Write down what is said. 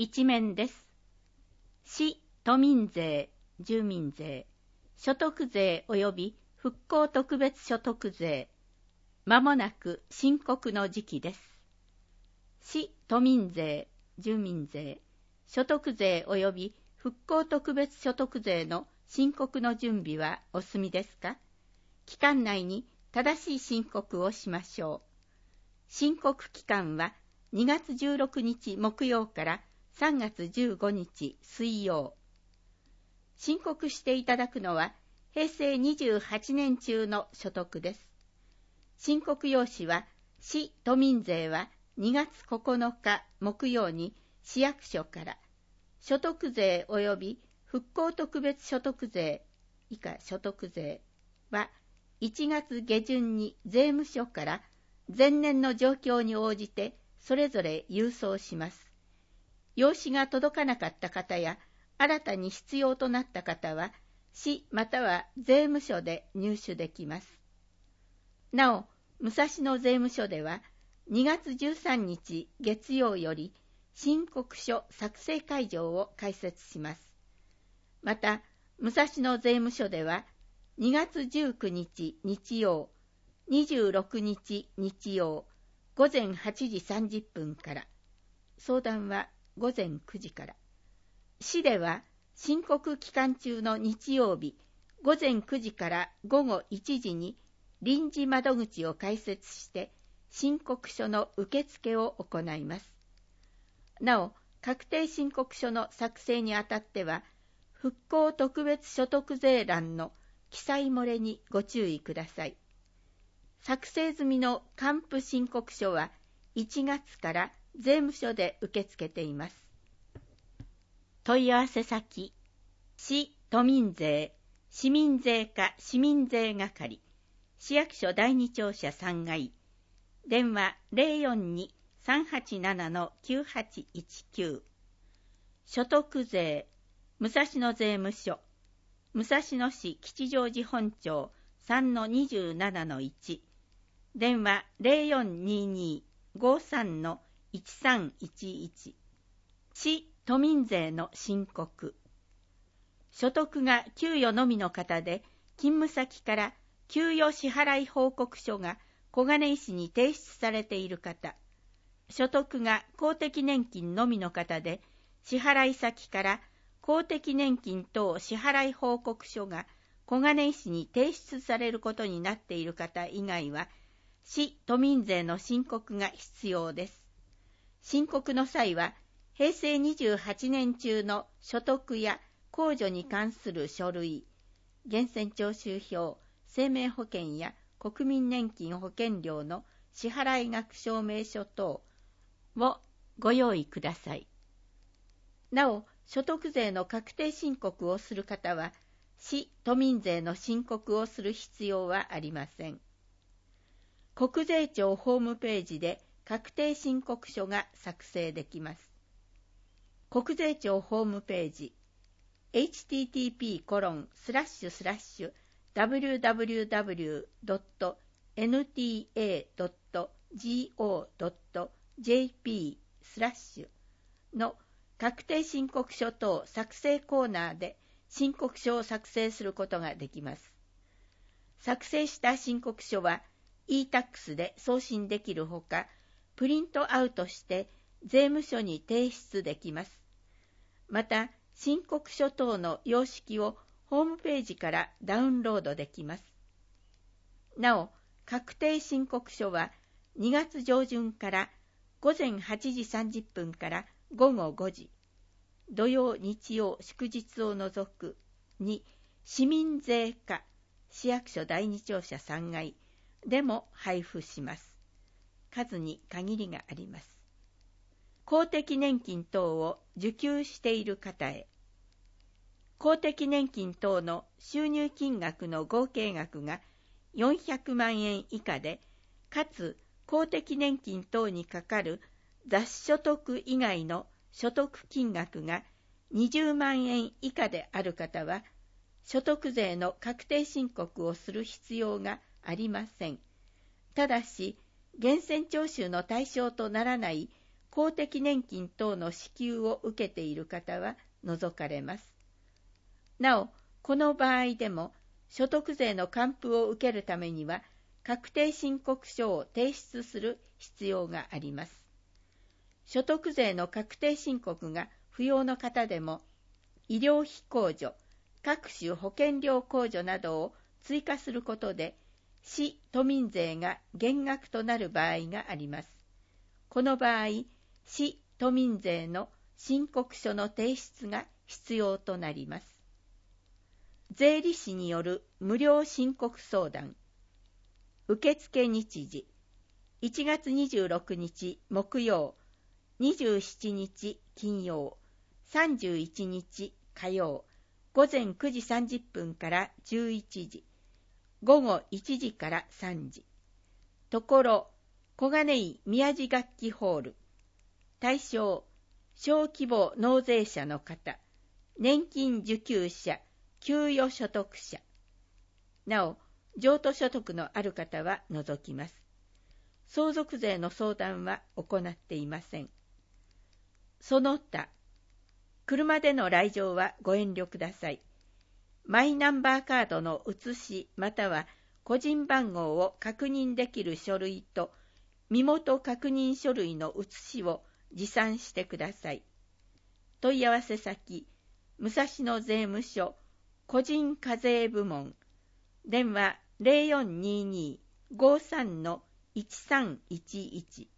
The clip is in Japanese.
一面です。市都民税、住民税、所得税及び復興特別所得税、まもなく申告の時期です。市都民税、住民税、所得税及び復興特別所得税の申告の準備はお済みですか？期間内に正しい申告をしましょう。申告期間は2月16日木曜から3月15日水曜。申告していただくのは平成28年中の所得です。申告用紙は市都民税は2月9日木曜に市役所から所得税及び復興特別所得税以下所得税は1月下旬に税務署から前年の状況に応じてそれぞれ郵送します。用紙が届かなかった方や新たに必要となった方は市または税務署で入手できます。なお、武蔵野税務署では2月13日月曜より申告書作成会場を開設します。また、武蔵野税務署では2月19日日曜、26日日曜、午前8時30分から、相談は午前9時から。市では申告期間中の日曜日、午前9時から午後1時に臨時窓口を開設して申告書の受付を行います。なお、確定申告書の作成にあたっては、復興特別所得税欄の記載漏れにご注意ください。作成済みの還付申告書は1月から税務署で受け付けています。問い合わせ先、市都民税、市民税課市民税係、市役所第二庁舎3階、電話 042-387-9819、所得税、武蔵野税務署、武蔵野市吉祥寺本町 3-27-1、電話 0422-53-1311、市都民税の申告。所得が給与のみの方で、勤務先から給与支払い報告書が小金井市に提出されている方、所得が公的年金のみの方で、支払い先から公的年金等支払い報告書が小金井市に提出されることになっている方以外は、市都民税の申告が必要です。申告の際は、平成28年中の所得や控除に関する書類、源泉徴収票、生命保険や国民年金保険料の支払額証明書等をご用意ください。なお、所得税の確定申告をする方は、市都民税の申告をする必要はありません。国税庁ホームページで確定申告書が作成できます。国税庁ホームページ http://www.nta.go.jp/ の確定申告書等作成コーナーで申告書を作成することができます。作成した申告書は e-tax で送信できるほか、プリントアウトして税務署に提出できます。また、申告書等の様式をホームページからダウンロードできます。なお、確定申告書は2月上旬から午前8時30分から午後5時、土曜日曜祝日を除くに市民税課市役所第二庁舎3階でも配布します。数に限りがあります。公的年金等を受給している方へ、公的年金等の収入金額の合計額が400万円以下で、かつ公的年金等にかかる雑所得以外の所得金額が20万円以下である方は、所得税の確定申告をする必要がありません。ただし、源泉徴収の対象とならない公的年金等の支給を受けている方は除かれます。なお、この場合でも所得税の還付を受けるためには確定申告書を提出する必要があります。所得税の確定申告が不要の方でも、医療費控除、各種保険料控除などを追加することで、市都民税が減額となる場合があります。この場合、市都民税の申告書の提出が必要となります。税理士による無料申告相談。受付日時、1月26日木曜、27日金曜、31日火曜、午前9時30分から11時、午後1時から3時。ところ、小金井宮地楽器ホール。対象、小規模納税者の方、年金受給者、給与所得者。なお、譲渡所得のある方は除きます。相続税の相談は行っていません。その他、車での来場はご遠慮ください。マイナンバーカードの写しまたは個人番号を確認できる書類と身元確認書類の写しを持参してください。問い合わせ先、武蔵野税務署個人課税部門、電話 0422-53-1311